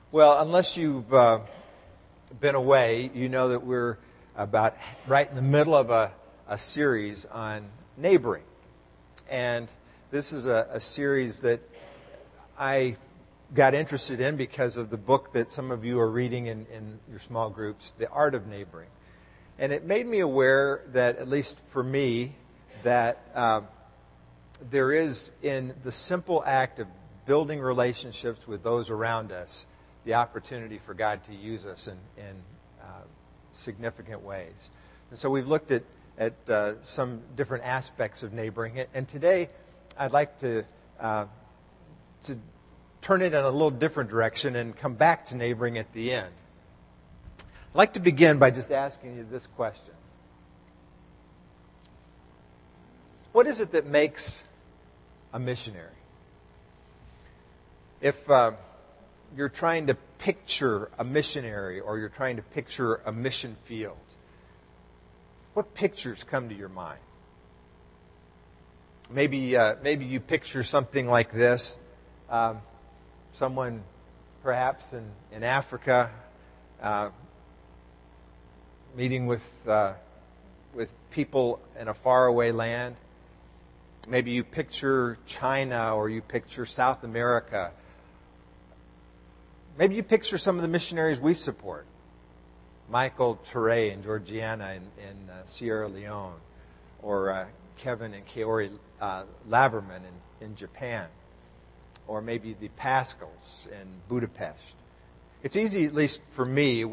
Well, unless you've been away, you know that we're about right in the middle of a series on neighboring. And this is a series that I got interested in because of the book that some of you are reading in your small groups, The Art of Neighboring. And it made me aware that, at least for me, that there is in the simple act of building relationships with those around us the opportunity for God to use us in significant ways. And so we've looked at some different aspects of neighboring. And today I'd like to turn it in a little different direction and come back to neighboring at the end. I'd like to begin by just asking you this question. What is it that makes a missionary? If you're trying to picture a missionary or you're trying to picture a mission field, what pictures come to your mind? Maybe you picture something like this. Someone perhaps in Africa meeting with people in a faraway land. Maybe you picture China or you picture South America. Maybe you picture some of the missionaries we support. Michael Ture and Georgiana in Sierra Leone, or Kevin and Kaori Laverman in Japan, or maybe the Pascals in Budapest. It's easy, at least for me,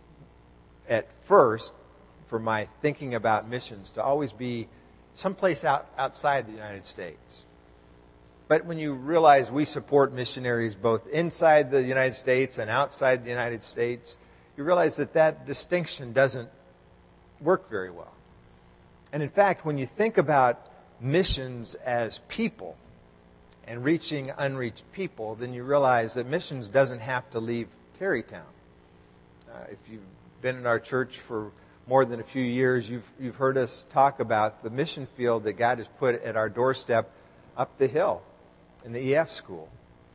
at first, for my thinking about missions, to always be someplace outside the United States. But when you realize we support missionaries both inside the United States and outside the United States, you realize that distinction doesn't work very well. And in fact, when you think about missions as people and reaching unreached people, then you realize that missions doesn't have to leave Terrytown. If you've been in our church for more than a few years, you've heard us talk about the mission field that God has put at our doorstep up the hill in the EF school.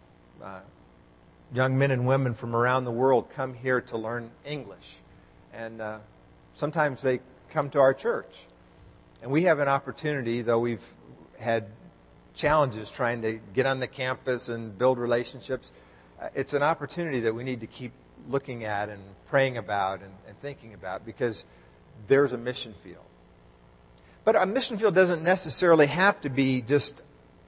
Young men and women from around the world come here to learn English. And sometimes they come to our church. And we have an opportunity, though we've had challenges trying to get on the campus and build relationships, it's an opportunity that we need to keep looking at and praying about and thinking about, because there's a mission field. But a mission field doesn't necessarily have to be just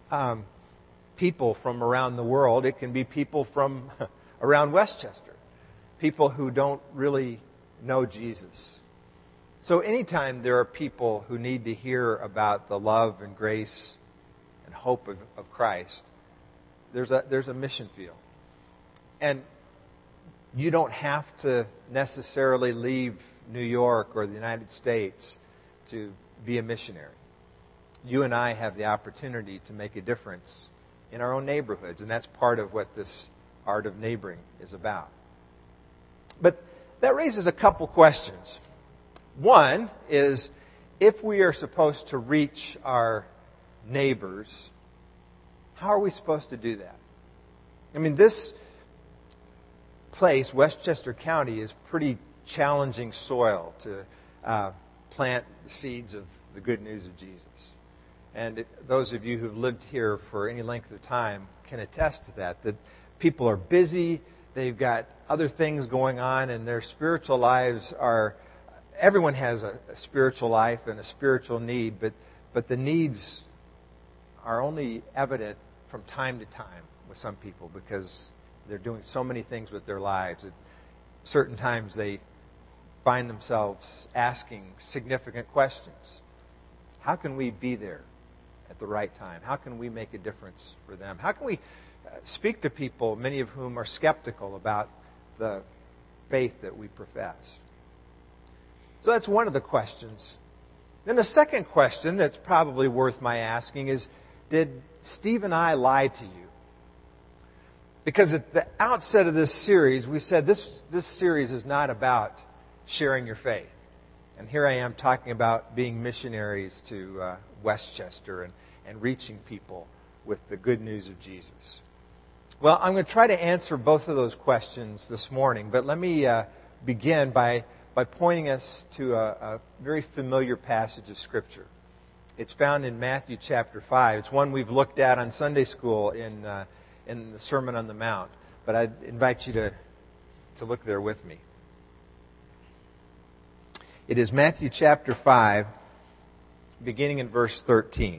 people from around the world. It can be people from around Westchester, people who don't really know Jesus. So anytime there are people who need to hear about the love and grace and hope of Christ, there's a mission field. And you don't have to necessarily leave New York or the United States to be a missionary. You and I have the opportunity to make a difference in our own neighborhoods, and that's part of what this art of neighboring is about. But that raises a couple questions. One is, if we are supposed to reach our neighbors, how are we supposed to do that? I mean, this place, Westchester County, is pretty challenging soil to plant the seeds of the good news of Jesus. And those of you who've lived here for any length of time can attest to that people are busy, they've got other things going on, and their spiritual lives are... Everyone has a spiritual life and a spiritual need, but the needs are only evident from time to time with some people because they're doing so many things with their lives. At certain times they find themselves asking significant questions. How can we be there at the right time? How can we make a difference for them? How can we speak to people, many of whom are skeptical about the faith that we profess? So that's one of the questions. Then the second question that's probably worth my asking is, did Steve and I lie to you? Because at the outset of this series, we said this series is not about sharing your faith. And here I am talking about being missionaries to Westchester and reaching people with the good news of Jesus. Well, I'm going to try to answer both of those questions this morning, but let me begin by pointing us to a very familiar passage of Scripture. It's found in Matthew chapter 5. It's one we've looked at on Sunday school in the Sermon on the Mount, but I'd invite you to look there with me. It is Matthew chapter 5, beginning in verse 13.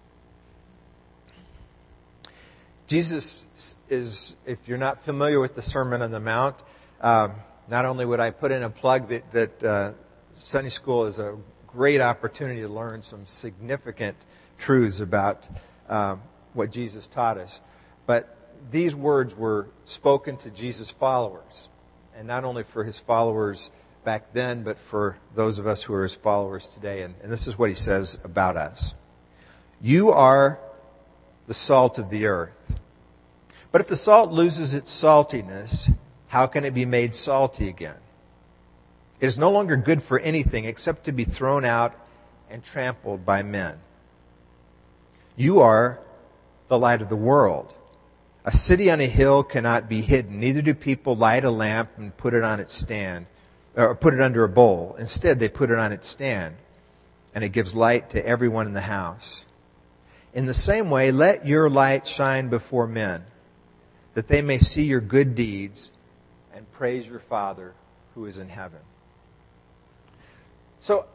Jesus is, if you're not familiar with the Sermon on the Mount, not only would I put in a plug that Sunday school is a great opportunity to learn some significant truths about what Jesus taught us, but these words were spoken to Jesus' followers, and not only for his followers back then, but for those of us who are his followers today. And this is what he says about us. You are the salt of the earth. But if the salt loses its saltiness, how can it be made salty again? It is no longer good for anything except to be thrown out and trampled by men. You are the light of the world. A city on a hill cannot be hidden. Neither do people light a lamp and put it on its stand, or put it under a bowl. Instead, they put it on its stand, and it gives light to everyone in the house. In the same way, let your light shine before men, that they may see your good deeds and praise your Father who is in heaven. So,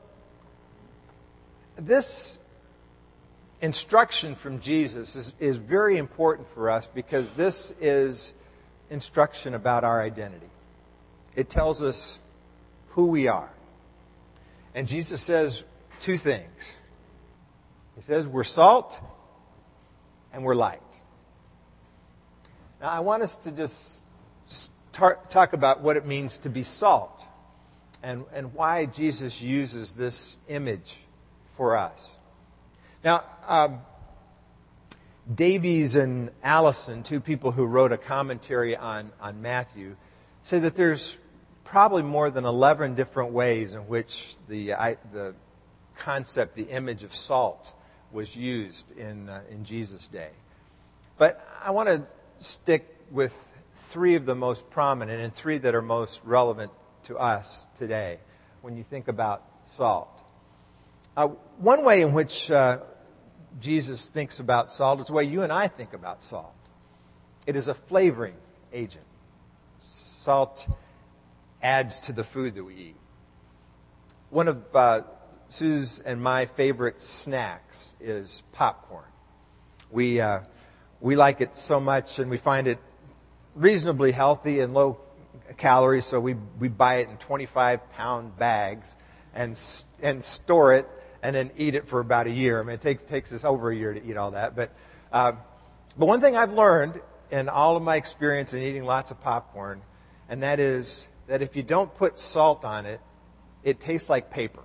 this instruction from Jesus is very important for us because this is instruction about our identity. It tells us who we are. And Jesus says two things. He says we're salt and we're light. Now I want us to just talk about what it means to be salt and why Jesus uses this image for us. Now, Davies and Allison, two people who wrote a commentary on Matthew, say that there's probably more than 11 different ways in which the concept, the image of salt, was used in Jesus' day. But I want to stick with three of the most prominent and three that are most relevant to us today when you think about salt. One way in which Jesus thinks about salt is the way you and I think about salt. It is a flavoring agent. Salt adds to the food that we eat. One of Sue's and my favorite snacks is popcorn. We like it so much, and we find it reasonably healthy and low calories, so we buy it in 25-pound bags and store it and then eat it for about a year. I mean, it takes us over a year to eat all that. But one thing I've learned in all of my experience in eating lots of popcorn, and that is that if you don't put salt on it, it tastes like paper.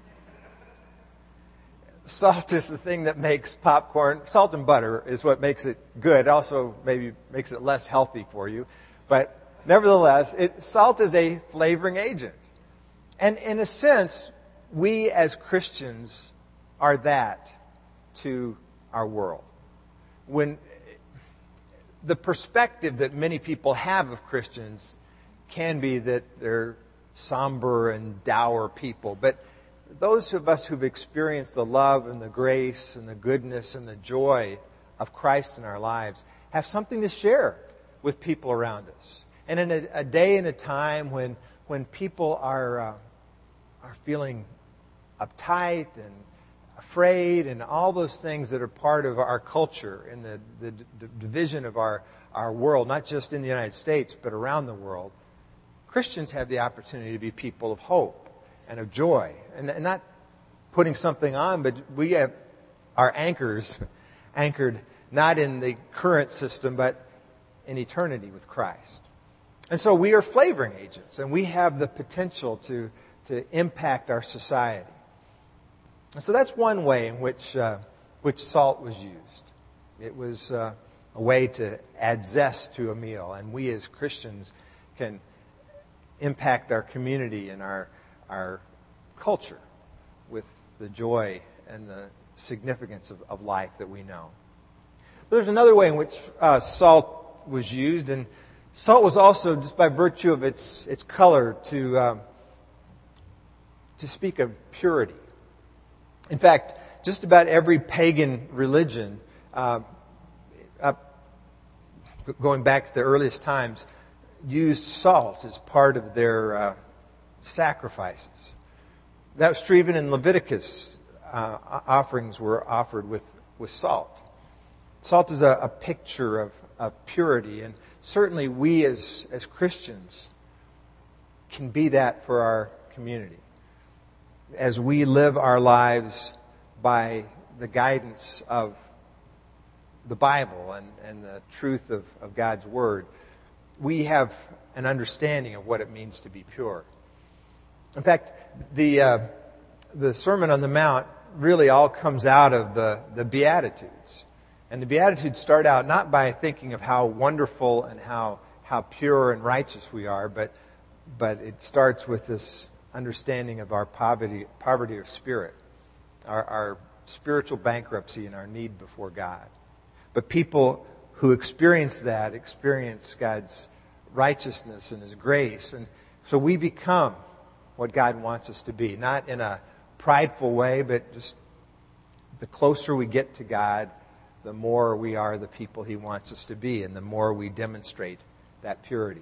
Salt is the thing that makes popcorn, salt and butter is what makes it good. It also maybe makes it less healthy for you. But nevertheless, salt is a flavoring agent. And in a sense, we as Christians are that to our world. When the perspective that many people have of Christians can be that they're somber and dour people. But those of us who've experienced the love and the grace and the goodness and the joy of Christ in our lives have something to share with people around us. And in a day and a time when people are feeling uptight and afraid and all those things that are part of our culture and the division of our world, not just in the United States, but around the world, Christians have the opportunity to be people of hope and of joy. And not putting something on, but we have our anchors anchored not in the current system, but in eternity with Christ. And so we are flavoring agents, and we have the potential to impact our society. And so that's one way in which salt was used. It was a way to add zest to a meal, and we as Christians can impact our community and our culture with the joy and the significance of life that we know. But there's another way in which salt was used, and salt was also, just by virtue of its color, to speak of purity. In fact, just about every pagan religion, going back to the earliest times, used salt as part of their sacrifices. That was true even in Leviticus. Offerings were offered with salt. Salt is a picture of purity, and certainly we as Christians can be that for our community. As we live our lives by the guidance of the Bible and the truth of God's Word, we have an understanding of what it means to be pure. In fact, the Sermon on the Mount really all comes out of the Beatitudes. And the Beatitudes start out not by thinking of how wonderful and how pure and righteous we are, but it starts with this understanding of our poverty of spirit, our spiritual bankruptcy and our need before God. But people who experience that experience God's righteousness and His grace. And so we become what God wants us to be, not in a prideful way, but just the closer we get to God, the more we are the people He wants us to be, and the more we demonstrate that purity.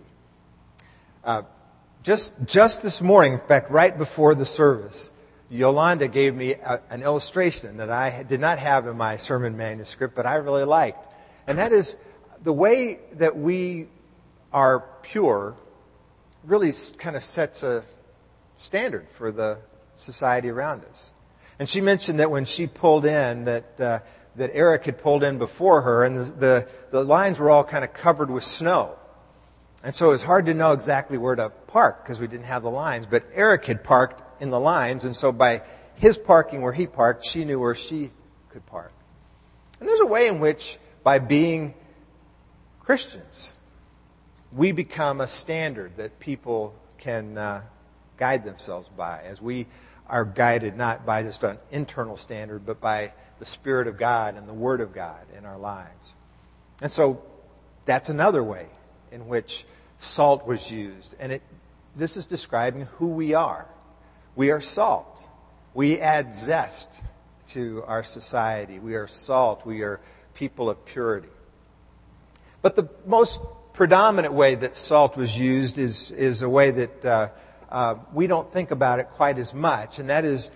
Just this morning, in fact, right before the service, Yolanda gave me an illustration that I did not have in my sermon manuscript, but I really liked. And that is the way that we are pure really kind of sets a standard for the society around us. And she mentioned that when she pulled in, that Eric had pulled in before her, and the lines were all kind of covered with snow. And so it was hard to know exactly where to park because we didn't have the lines. But Eric had parked in the lines, and so by his parking where he parked, she knew where she could park. And there's a way in which, by being Christians, we become a standard that people can guide themselves by, as we are guided not by just an internal standard, but by the Spirit of God and the Word of God in our lives. And so that's another way in which salt was used. And this is describing who we are. We are salt. We add zest to our society. We are salt. We are people of purity. But the most predominant way that salt was used is a way that we don't think about it quite as much, and that is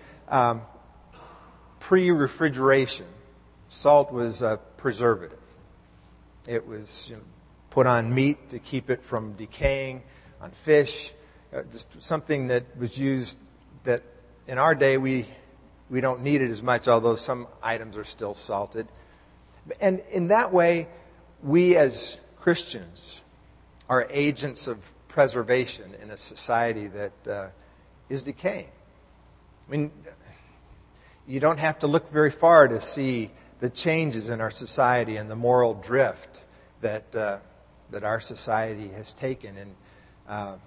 pre-refrigeration. Salt was a preservative. It was put on meat to keep it from decaying, on fish, just something that was used that in our day we don't need it as much, although some items are still salted. And in that way, we as Christians are agents of preservation in a society that is decaying. I mean, you don't have to look very far to see the changes in our society and the moral drift that our society has taken, and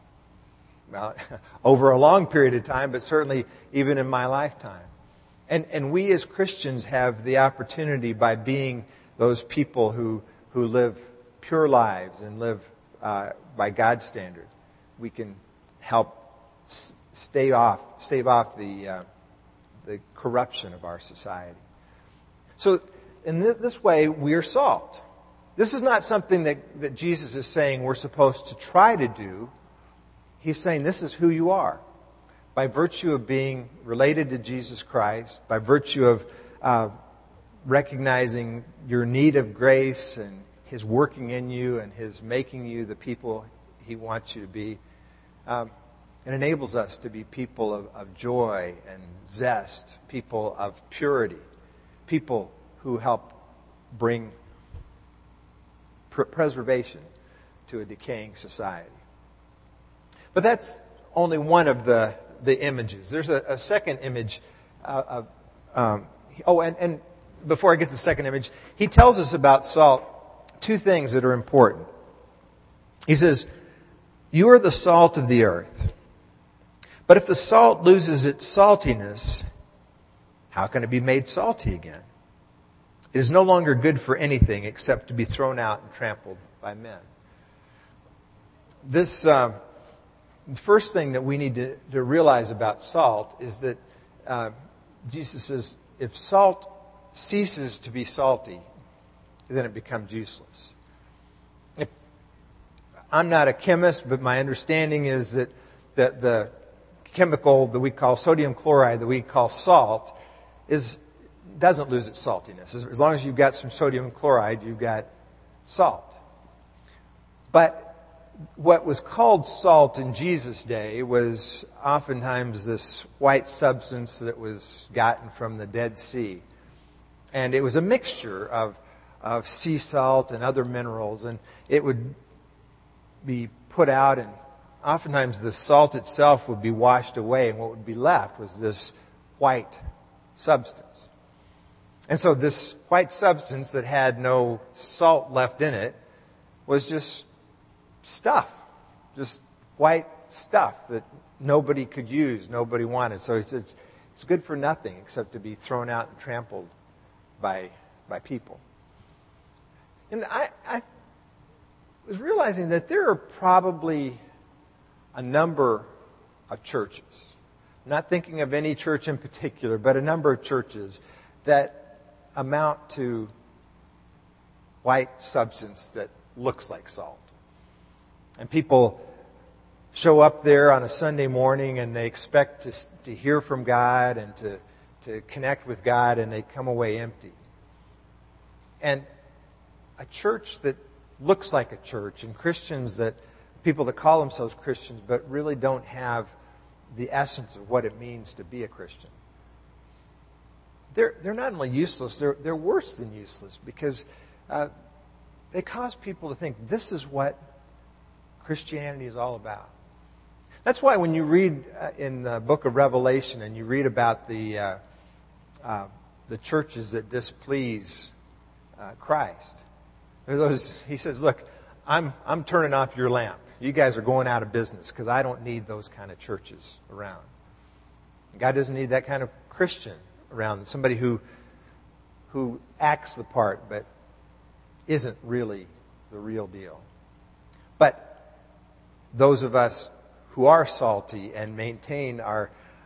over a long period of time, but certainly even in my lifetime. And we as Christians have the opportunity, by being those people who live pure lives and live by God's standard, we can help stave off the corruption of our society. So in this way, we are salt. This is not something that Jesus is saying we're supposed to try to do. He's saying this is who you are. By virtue of being related to Jesus Christ, by virtue of recognizing your need of grace and His working in you and His making you the people He wants you to be, it enables us to be people of joy and zest, people of purity, people who help bring preservation to a decaying society. But that's only one of the images. There's a second image and before I get to the second image, he tells us about salt two things that are important. He says, "You are the salt of the earth. But if the salt loses its saltiness, how can it be made salty again? It is no longer good for anything except to be thrown out and trampled men. This the first thing that we need to realize about salt is that Jesus says, if salt ceases to be salty, then it becomes useless. I'm not a chemist, but my understanding is that the chemical that we call sodium chloride, that we call salt, doesn't lose its saltiness. As long as you've got some sodium chloride, you've got salt. But what was called salt in Jesus' day was oftentimes this white substance that was gotten from the Dead Sea. And it was a mixture of sea salt and other minerals, and it would be put out, and oftentimes the salt itself would be washed away, and what would be left was this white substance. And so this white substance that had no salt left in it was just stuff, just white stuff that nobody could use, nobody wanted. So it's good for nothing except to be thrown out and trampled by people. And I was realizing that there are probably a number of churches, I'm not thinking of any church in particular, but a number of churches that amount to white substance that looks like salt. And people show up there on a Sunday morning and they expect to hear from God and to connect with God, and they come away empty. And a church that looks like a church, and people that call themselves Christians but really don't have the essence of what it means to be a Christian, they're not only useless, they're worse than useless, because they cause people to think this is what Christianity is all about. That's why when you read in the book of Revelation and you read about the churches that displease Christ, he says, look, I'm turning off your lamp. You guys are going out of business because I don't need those kind of churches around. God doesn't need that kind of Christian around, somebody who acts the part but isn't really the real deal. But those of us who are salty and maintain our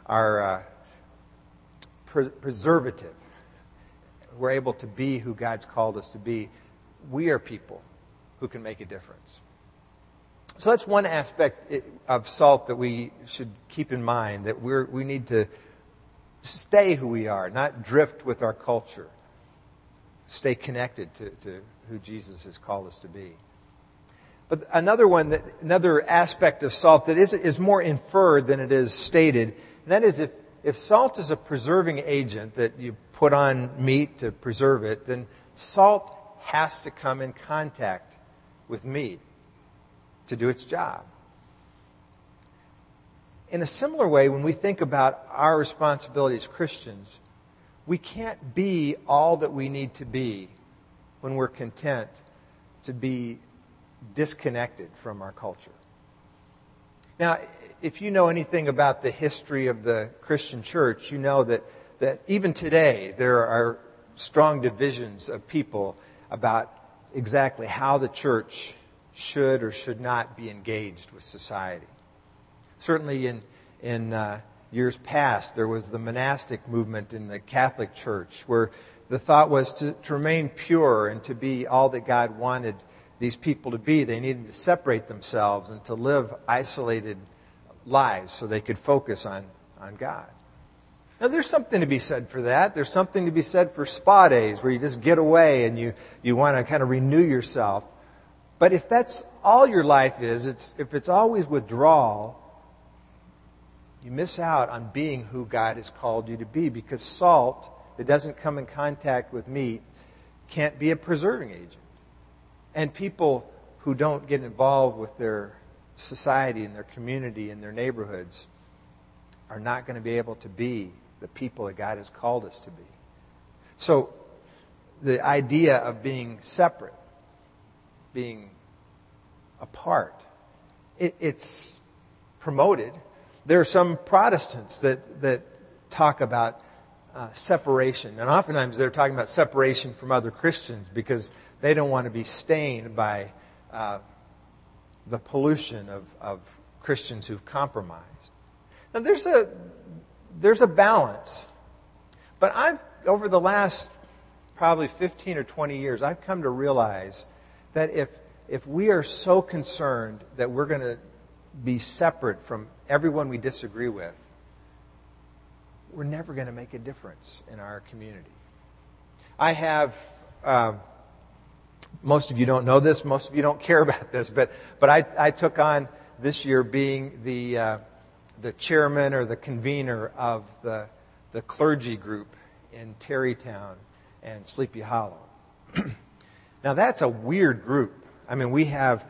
preservative, we're able to be who God's called us to be, we are people who can make a difference. So that's one aspect of salt that we should keep in mind, that we need to stay who we are, not drift with our culture. Stay connected to who Jesus has called us to be. But another aspect of salt that is more inferred than it is stated, and that is if salt is a preserving agent that you put on meat to preserve it, then salt has to come in contact with meat to do its job. In a similar way, when we think about our responsibility as Christians, we can't be all that we need to be when we're content to be disconnected from our culture. Now, if you know anything about the history of the Christian church, you know that even today there are strong divisions of people about exactly how the church should or should not be engaged with society. Certainly in years past, there was the monastic movement in the Catholic Church where the thought was to remain pure and to be all that God wanted these people to be. They needed to separate themselves and to live isolated lives so they could focus on God. Now, there's something to be said for that. There's something to be said for spa days where you just get away and you want to kind of renew yourself. But if that's all your life is, if it's always withdrawal, you miss out on being who God has called you to be, because salt that doesn't come in contact with meat can't be a preserving agent. And people who don't get involved with their society and their community and their neighborhoods are not going to be able to be the people that God has called us to be. So the idea of being separate, being apart, it's promoted. There are some Protestants that talk about separation. And oftentimes they're talking about separation from other Christians because they don't want to be stained by the pollution of Christians who've compromised. Now there's a balance. But over the last probably 15 or 20 years, I've come to realize that if we are so concerned that we're going to be separate from everyone we disagree with, we're never going to make a difference in our community. I have, most of you don't know this, most of you don't care about this, but I took on this year being the chairman or the convener of the clergy group in Terrytown and Sleepy Hollow. Now that's a weird group. I mean, we have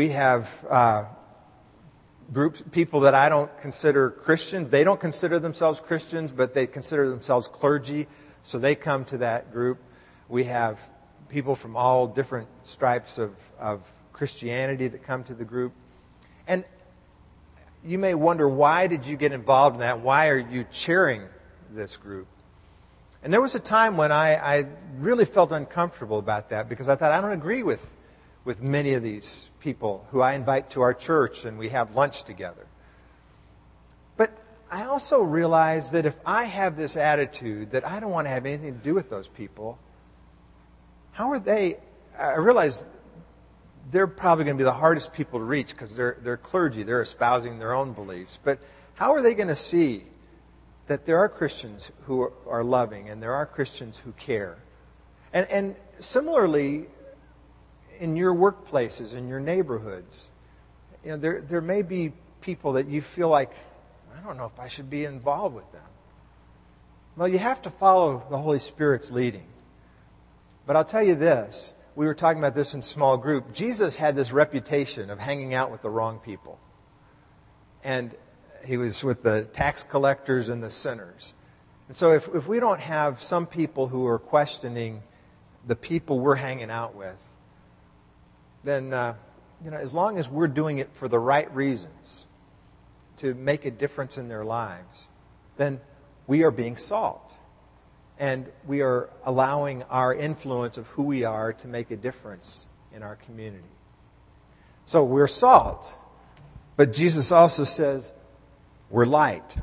groups, people that I don't consider Christians. They don't consider themselves Christians, but they consider themselves clergy, so they come to that group. We have people from all different stripes of Christianity that come to the group. And you may wonder, why did you get involved in that? Why are you chairing this group? And there was a time when I really felt uncomfortable about that, because I thought, I don't agree with many of these people who I invite to our church and we have lunch together. But I also realized that if I have this attitude that I don't want to have anything to do with those people, how are they? I realize they're probably going to be the hardest people to reach because they're clergy. They're espousing their own beliefs. But how are they going to see that there are Christians who are loving and there are Christians who care? And similarly, in your workplaces, in your neighborhoods, there may be people that you feel like, I don't know if I should be involved with them. Well, you have to follow the Holy Spirit's leading. But I'll tell you this, we were talking about this in small group. Jesus had this reputation of hanging out with the wrong people. And he was with the tax collectors and the sinners. And so if we don't have some people who are questioning the people we're hanging out with, then as long as we're doing it for the right reasons, to make a difference in their lives, then we are being salt. And we are allowing our influence of who we are to make a difference in our community. So we're salt. But Jesus also says we're light.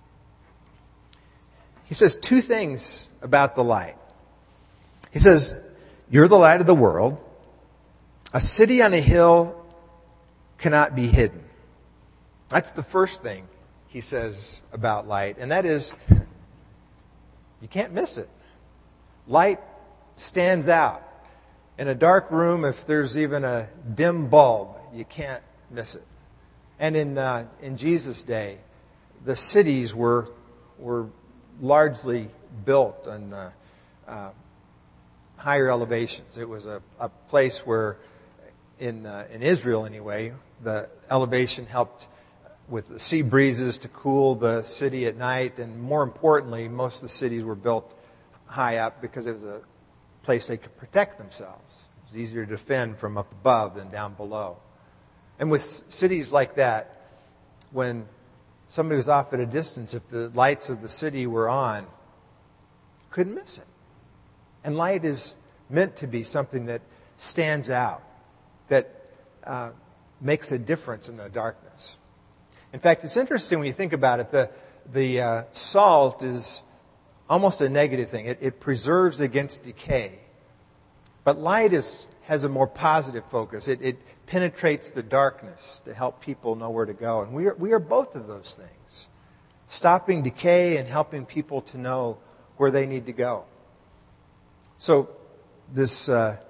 He says two things about the light. He says, you're the light of the world. A city on a hill cannot be hidden. That's the first thing he says about light. And that is, you can't miss it. Light stands out. In a dark room, if there's even a dim bulb, you can't miss it. And in Jesus' day, the cities were largely built on higher elevations. It was a place where, in Israel anyway, the elevation helped with the sea breezes to cool the city at night. And more importantly, most of the cities were built high up because it was a place they could protect themselves. It was easier to defend from up above than down below. And with cities like that, when somebody was off at a distance, if the lights of the city were on, you couldn't miss it. And light is meant to be something that stands out, that makes a difference in the darkness. In fact, it's interesting when you think about it. The salt is almost a negative thing. It preserves against decay. But light has a more positive focus. It penetrates the darkness to help people know where to go. And we are both of those things. Stopping decay and helping people to know where they need to go. So this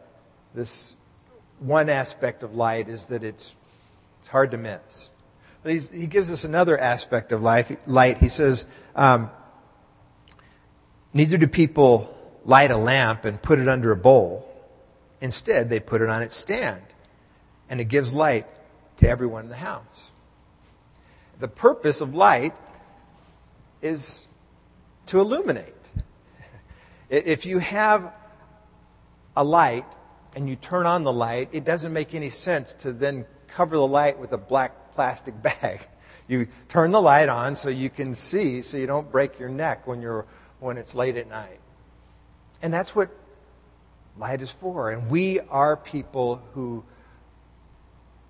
one aspect of light is that it's hard to miss. But he gives us another aspect of light. He says, neither do people light a lamp and put it under a bowl. Instead, they put it on its stand, and it gives light to everyone in the house. The purpose of light is to illuminate. If you have a light and you turn on the light, it doesn't make any sense to then cover the light with a black plastic bag. You turn the light on so you can see, so you don't break your neck when it's late at night. And that's what light is for. And we are people who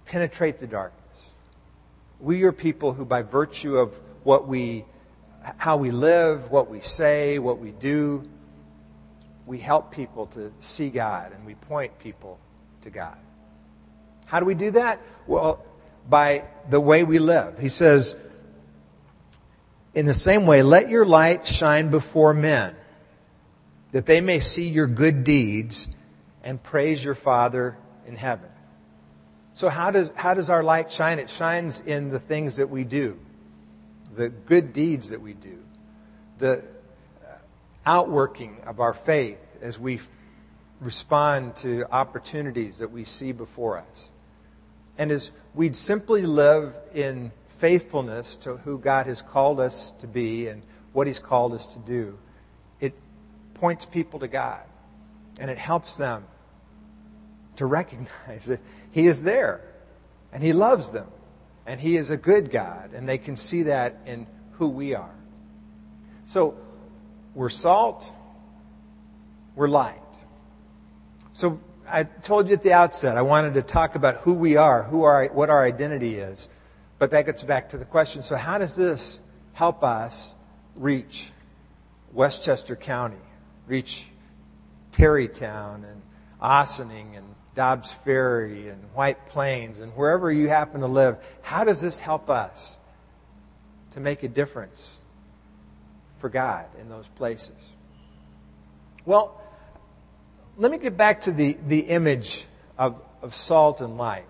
penetrate the darkness. We are people who, by virtue of how we live, what we say, what we do, we help people to see God and we point people to God. How do we do that? Well, by the way we live. He says, in the same way, let your light shine before men, that they may see your good deeds and praise your Father in heaven. So how does our light shine? It shines in the things that we do, the good deeds that we do, the outworking of our faith as we respond to opportunities that we see before us. And as we simply live in faithfulness to who God has called us to be and what He's called us to do, it points people to God. And it helps them to recognize that He is there and He loves them and He is a good God, and they can see that in who we are. So we're salt, we're light. So I told you at the outset I wanted to talk about who we are, what our identity is. But that gets back to the question, so how does this help us reach Westchester County, reach Terrytown and Ossining and Dobbs Ferry and White Plains and wherever you happen to live? How does this help us to make a difference for God in those places? Well, let me get back to the image of salt and light.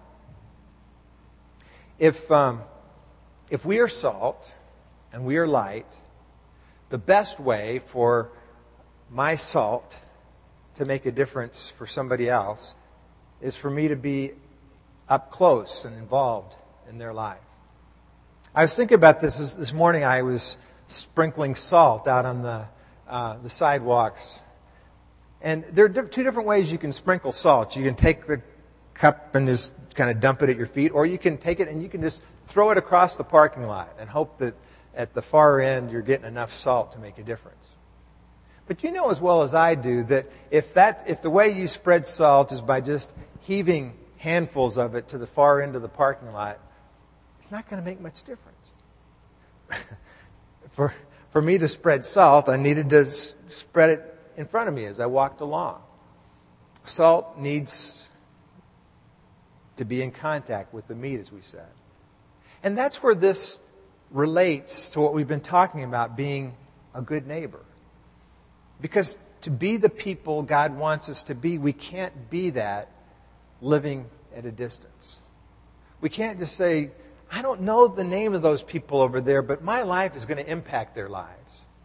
If we are salt and we are light, the best way for my salt to make a difference for somebody else is for me to be up close and involved in their life. I was thinking about this morning. I was sprinkling salt out on the sidewalks. And there are two different ways you can sprinkle salt. You can take the cup and just kind of dump it at your feet, or you can take it and you can just throw it across the parking lot and hope that at the far end you're getting enough salt to make a difference. But you know as well as I do that if the way you spread salt is by just heaving handfuls of it to the far end of the parking lot, it's not going to make much difference. For me to spread salt, I needed to spread it in front of me as I walked along. Salt needs to be in contact with the meat, as we said. And that's where this relates to what we've been talking about, being a good neighbor. Because to be the people God wants us to be, we can't be that living at a distance. We can't just say, I don't know the name of those people over there, but my life is going to impact their lives.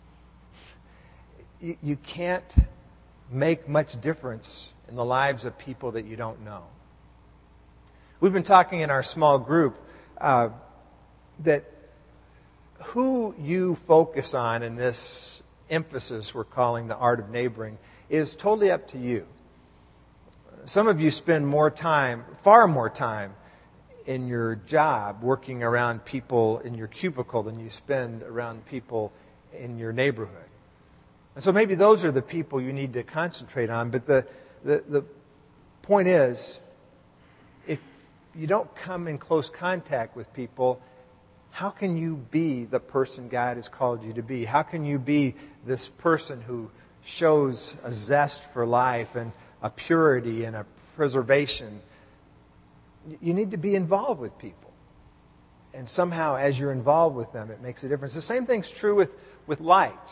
You can't make much difference in the lives of people that you don't know. We've been talking in our small group that who you focus on in this emphasis we're calling the art of neighboring is totally up to you. Some of you spend far more time in your job working around people in your cubicle than you spend around people in your neighborhood. And so maybe those are the people you need to concentrate on. But the point is, if you don't come in close contact with people, how can you be the person God has called you to be? How can you be this person who shows a zest for life and a purity and a preservation? You need to be involved with people. And somehow, as you're involved with them, it makes a difference. The same thing's true with light.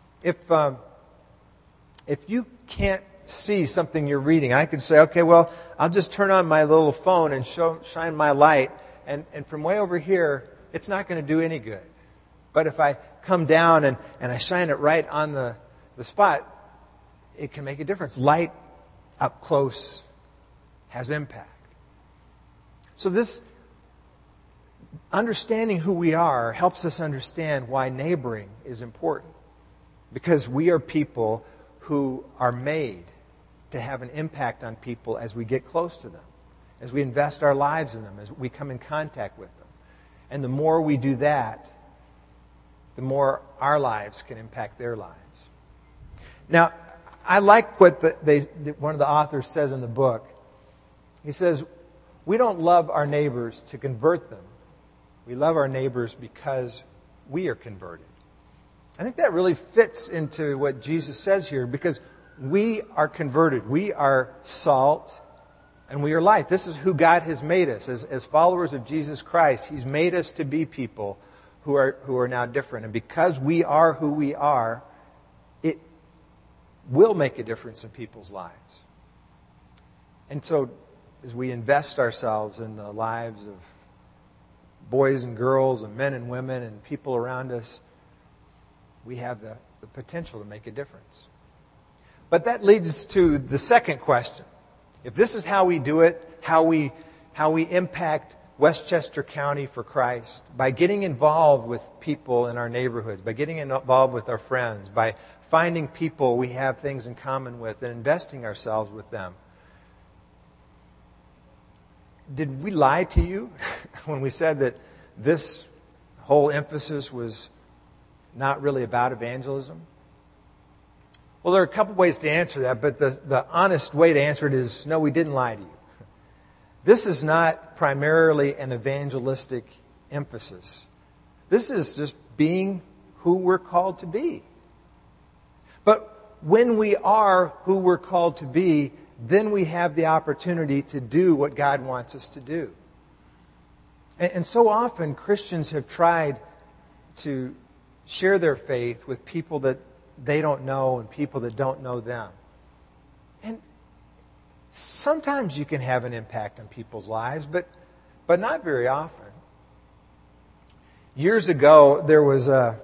If you can't see something you're reading, I could say, okay, well, I'll just turn on my little phone and shine my light, and from way over here, it's not going to do any good. But if I come down and I shine it right on the spot, it can make a difference. Light up close has impact. So this understanding who we are helps us understand why neighboring is important. Because we are people who are made to have an impact on people as we get close to them, as we invest our lives in them, as we come in contact with them. And the more we do that, the more our lives can impact their lives. Now, I like what one of the authors says in the book. He says, We don't love our neighbors to convert them. We love our neighbors because we are converted. I think that really fits into what Jesus says here, because we are converted. We are salt and we are light. This is who God has made us. As followers of Jesus Christ, He's made us to be people who are now different. And because we are who we are, it will make a difference in people's lives. And so, as we invest ourselves in the lives of boys and girls and men and women and people around us, we have the potential to make a difference. But that leads us to the second question. If this is how we do it, how we impact Westchester County for Christ, by getting involved with people in our neighborhoods, by getting involved with our friends, by finding people we have things in common with and investing ourselves with them. Did we lie to you when we said that this whole emphasis was not really about evangelism? Well, there are a couple ways to answer that, but the honest way to answer it is, no, we didn't lie to you. This is not primarily an evangelistic emphasis. This is just being who we're called to be. But when we are who we're called to be, then we have the opportunity to do what God wants us to do. And so often Christians have tried to share their faith with people that they don't know and people that don't know them. And sometimes you can have an impact on people's lives, but not very often. Years ago, there was a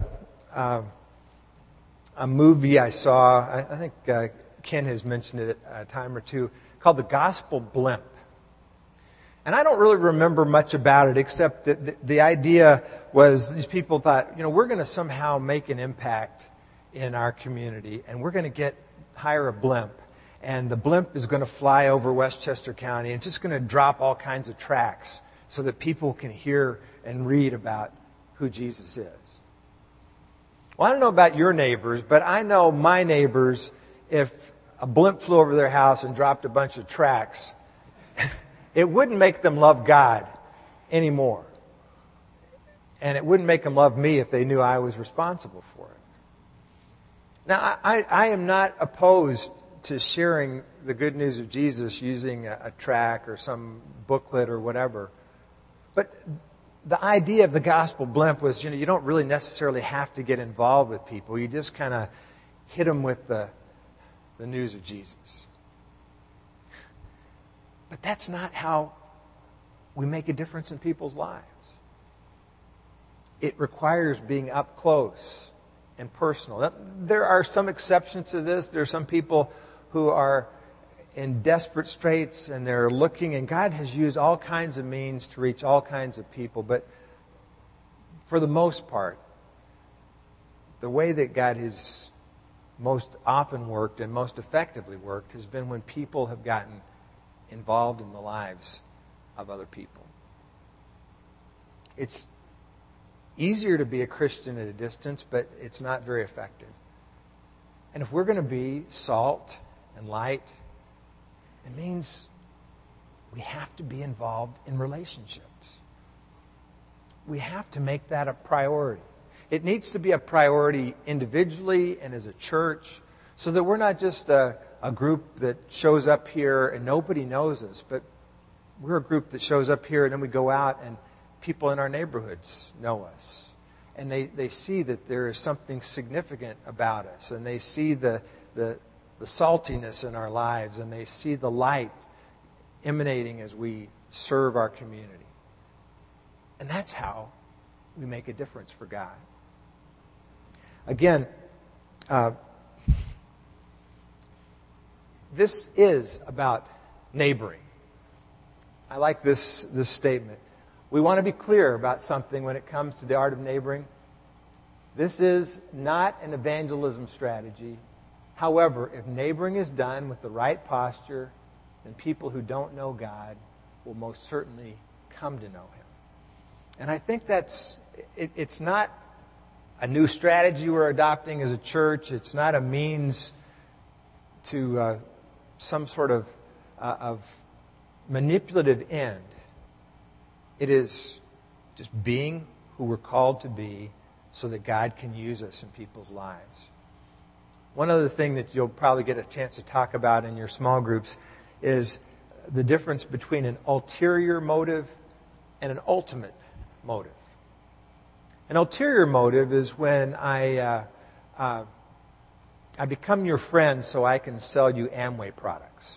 movie I saw, I think Ken has mentioned it a time or two, called The Gospel Blimp. And I don't really remember much about it, except that the idea was these people thought, we're going to somehow make an impact in our community, and we're going to hire a blimp. And the blimp is going to fly over Westchester County and just going to drop all kinds of tracts so that people can hear and read about who Jesus is. Well, I don't know about your neighbors, but I know my neighbors, if a blimp flew over their house and dropped a bunch of tracts, it wouldn't make them love God anymore. And it wouldn't make them love me if they knew I was responsible for it. Now, I am not opposed to sharing the good news of Jesus using a tract or some booklet or whatever. But the idea of the gospel blimp was, you don't really necessarily have to get involved with people. You just kind of hit them with the news of Jesus. But that's not how we make a difference in people's lives. It requires being up close and personal. There are some exceptions to this. There are some people who are in desperate straits and they're looking, and God has used all kinds of means to reach all kinds of people. But for the most part, the way that God has most often worked and most effectively worked has been when people have gotten involved in the lives of other people. It's easier to be a Christian at a distance, but it's not very effective. And if we're going to be salt and light, it means we have to be involved in relationships. We have to make that a priority. It needs to be a priority individually and as a church, so that we're not just a group that shows up here and nobody knows us, but we're a group that shows up here and then we go out and people in our neighborhoods know us. And they see that there is something significant about us, and they see the saltiness in our lives, and they see the light emanating as we serve our community. And that's how we make a difference for God. Again, this is about neighboring. I like this statement. We want to be clear about something when it comes to the art of neighboring. This is not an evangelism strategy. However, if neighboring is done with the right posture, then people who don't know God will most certainly come to know Him. And I think it's not a new strategy we're adopting as a church. It's not a means to some sort of manipulative end. It is just being who we're called to be so that God can use us in people's lives. One other thing that you'll probably get a chance to talk about in your small groups is the difference between an ulterior motive and an ultimate motive. An ulterior motive is when I become your friend so I can sell you Amway products.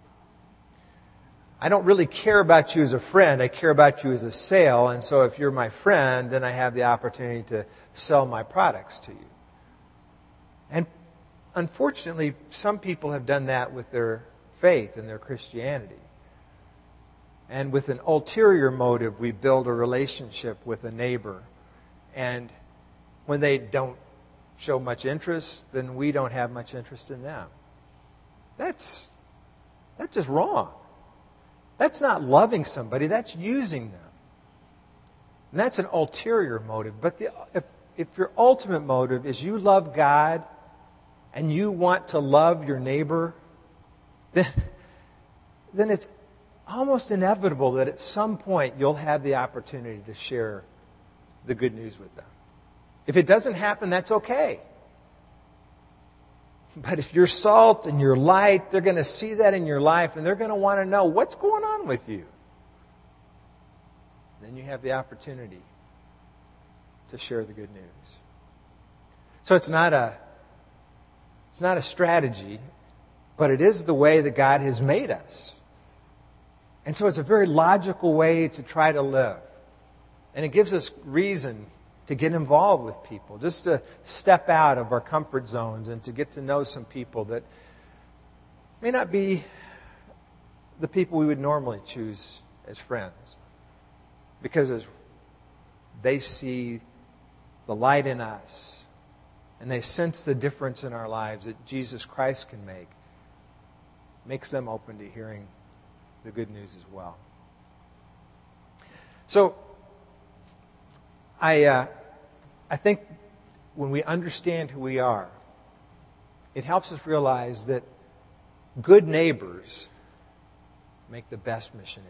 I don't really care about you as a friend. I care about you as a sale. And so if you're my friend, then I have the opportunity to sell my products to you. And unfortunately, some people have done that with their faith and their Christianity. And with an ulterior motive, we build a relationship with a neighbor. And when they don't show much interest, then we don't have much interest in them. That's just wrong. That's not loving somebody, that's using them. And that's an ulterior motive. But if your ultimate motive is you love God and you want to love your neighbor, then it's almost inevitable that at some point you'll have the opportunity to share the good news with them. If it doesn't happen, that's okay. But if you're salt and you're light, they're going to see that in your life and they're going to want to know what's going on with you. Then you have the opportunity to share the good news. So it's not a strategy, but it is the way that God has made us. And so it's a very logical way to try to live. And it gives us reason to get involved with people, just to step out of our comfort zones and to get to know some people that may not be the people we would normally choose as friends. Because as they see the light in us and they sense the difference in our lives that Jesus Christ can make, makes them open to hearing the good news as well. So, I think when we understand who we are, it helps us realize that good neighbors make the best missionaries.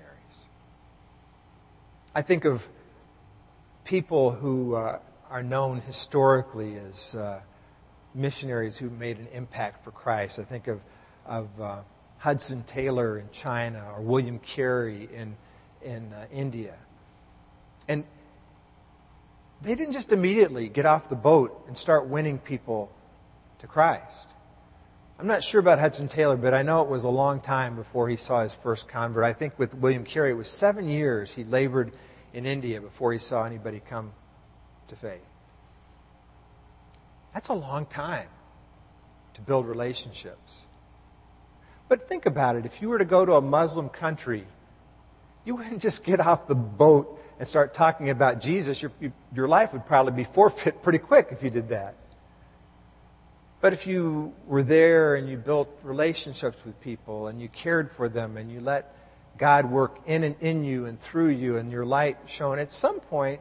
I think of people who are known historically as missionaries who made an impact for Christ. I think of Hudson Taylor in China or William Carey in India. And they didn't just immediately get off the boat and start winning people to Christ. I'm not sure about Hudson Taylor, but I know it was a long time before he saw his first convert. I think with William Carey, it was 7 years he labored in India before he saw anybody come to faith. That's a long time to build relationships. But think about it. If you were to go to a Muslim country, you wouldn't just get off the boat and start talking about Jesus. Your life would probably be forfeit pretty quick if you did that. But if you were there and you built relationships with people and you cared for them and you let God work in you and through you and your light shone, at some point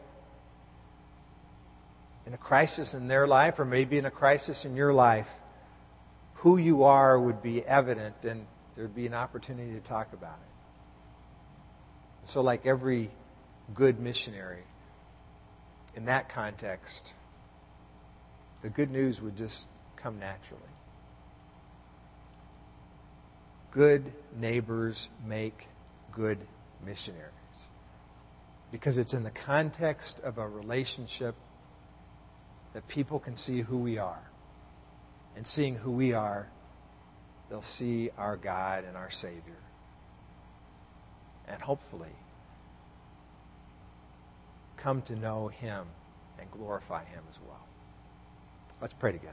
in a crisis in their life or maybe in a crisis in your life, who you are would be evident and there would be an opportunity to talk about it. So like every good missionary, in that context, the good news would just come naturally. Good neighbors make good missionaries. Because it's in the context of a relationship that people can see who we are. And seeing who we are, they'll see our God and our Savior. And hopefully come to know Him and glorify Him as well. Let's pray together.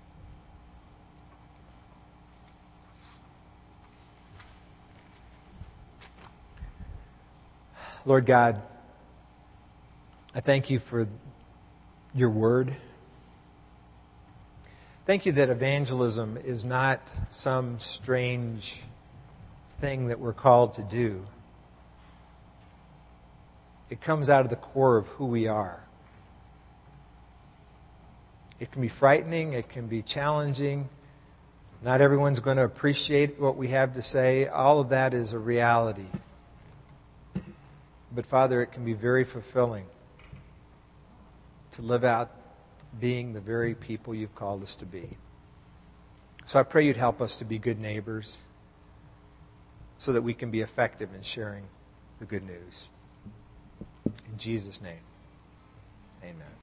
Lord God, I thank you for your word. Thank you that evangelism is not some strange thing that we're called to do. It comes out of the core of who we are. It can be frightening. It can be challenging. Not everyone's going to appreciate what we have to say. All of that is a reality. But Father, it can be very fulfilling to live out being the very people you've called us to be. So I pray you'd help us to be good neighbors so that we can be effective in sharing the good news. In Jesus' name, amen.